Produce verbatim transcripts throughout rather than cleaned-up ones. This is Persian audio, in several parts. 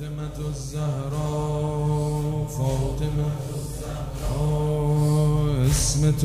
فاطمة الزهراء فاطمة الزهراء اسم تو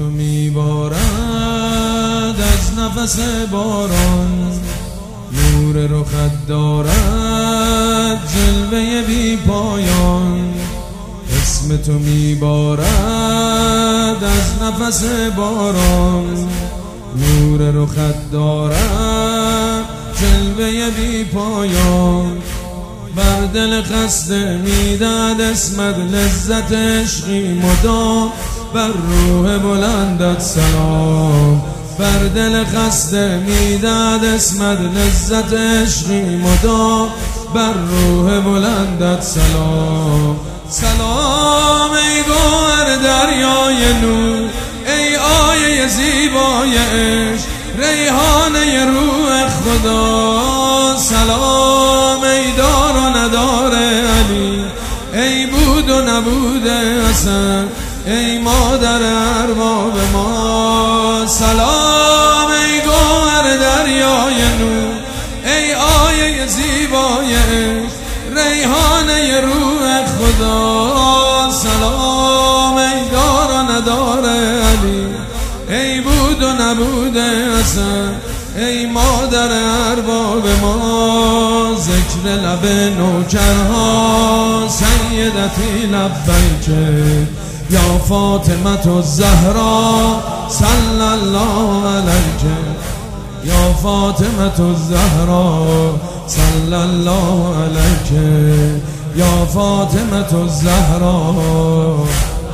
میبارد از نفس باران، نور رخت دارد جلوه بی پایان. اسم تو میبارد از نفس باران، نور رخت دارد جلوه بی پایان. بر دل خسته میداد اسمت لذت عشقی مدام، بر روح بلندت سلام. بر دل خسته میداد اسمت لذت عشقی مدام، بر روح بلندت سلام. سلام ای گوهر دریای نور، ای آیه زیبای عشق، ریحانه روح خدا. سلام ای دار و ندار علی، ای بود و نبود حسن، ای مادر ارباب ما. سلام ای گوهر دریای نور، ای آیه زیبای عشق، ریحانه روح خدا. سلام ای دار و ندار علی، ای بود و نبود حسن، ای مادر ارباب ما. ذکر لب نوکرها سیدتی لبیک یا فاطمة الزهراء صلی الله علیک، یا فاطمة الزهراء صلی الله علیک، یا فاطمة الزهراء.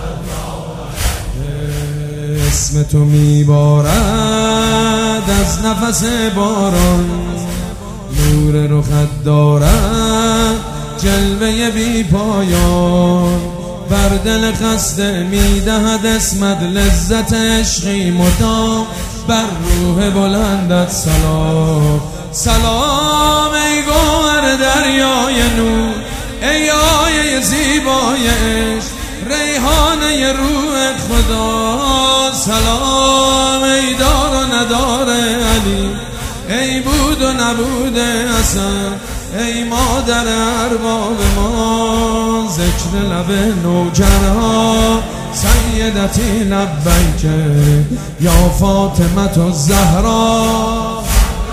اسم تو میبارد از نفس باران، نور رخت دارد جلوه بی پایان. بر دل خسته میدهد اسمت لذت عشقی مدام، بر روح بلندت سلام. سلام ای گوهر دریای نور، ای آیه زیبای عشق، ریحانه روح خدا. سلام ای دار و ندار علی، ای بود و نبود حسن، ای مادر ارباب ما. ذکر لب نوجرها سیدتی لبیک یا فاطمة الزهراء،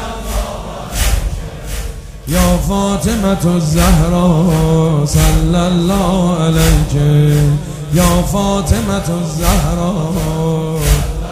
یا فاطمة الزهراء صلی الله علیک، یا فاطمة الزهراء.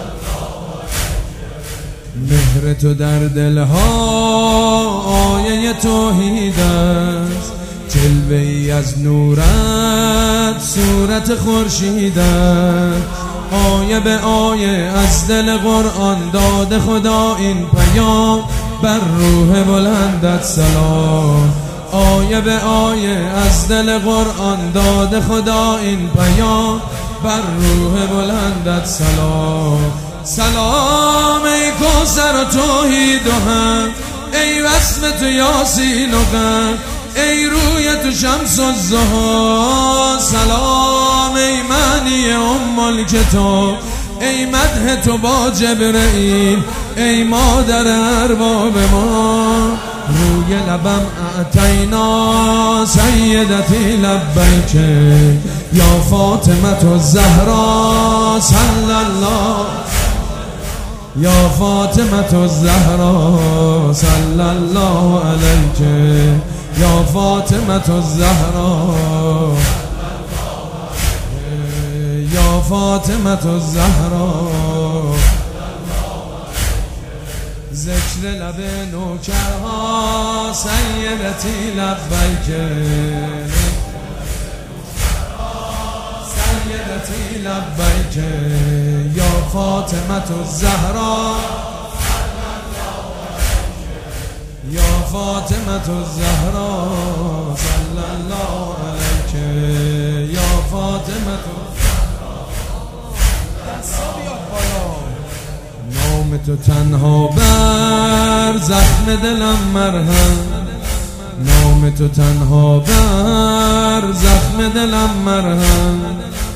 مهر تو در دلها آیه توحید است، جلوه ای از نورت صورت خورشید است. آیه به آیه از دل قرآن داد خدا این پیام، بر روح بلندت سلام. آیه به آیه از دل قرآن داد خدا این پیام، بر روح بلندت سلام. سلام ای کوثر و توحید و هم، ای وصف تو یاسین و غم، ای روی تو شمس و ضحی. سلام ای معنی ام الکتاب، ای مدح تو با جبرئیل، ای مادر ارباب ما. روی لبم اعطینا سیدتی لبیک یا فاطمة الزهراء صلی الله، یا فاطمة الزهراء صلی الله علیک، یا فاطمة الزهراء، یا فاطمة الزهراء. ذکر لب نوکرها سیدتی لبیک، سیدتی لبیک یا فاطمة الزهراء، یا فاطمة الزهراء صلی الله علیک، یا فاطمة الزهراء. نام تو تنها بر زخم دلم مرهم، نام تو تنها بر زخم دلم مرهم.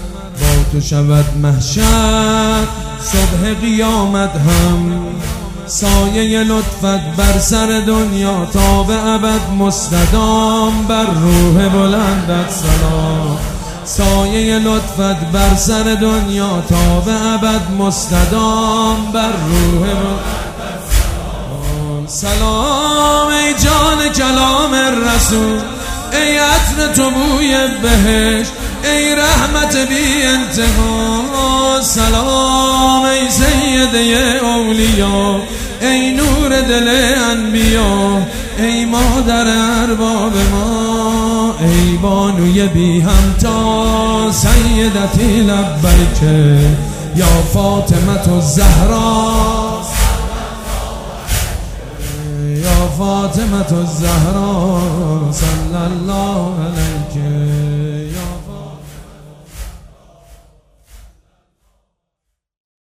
با تو شود محشر صبح قیامت هم، سایه لطفت بر سر دنیا تا به ابد مستدام، بر روح بلندت سلام. سایه لطفت بر سر دنیا تا به ابد مستدام، بر روح بلندت سلام. سلام ای جان کلام رسول، ای عطر تو بوی بهشت، ای رحمت بی انتها. سلام ای سیده اولیا، ای نور دل انبیا، ای مادر ارباب ما، ای بانوی بی همتا. سیدتی لبیک یا فاطمه الزهرا، یا فاطمه الزهرا، صلی الله علیک.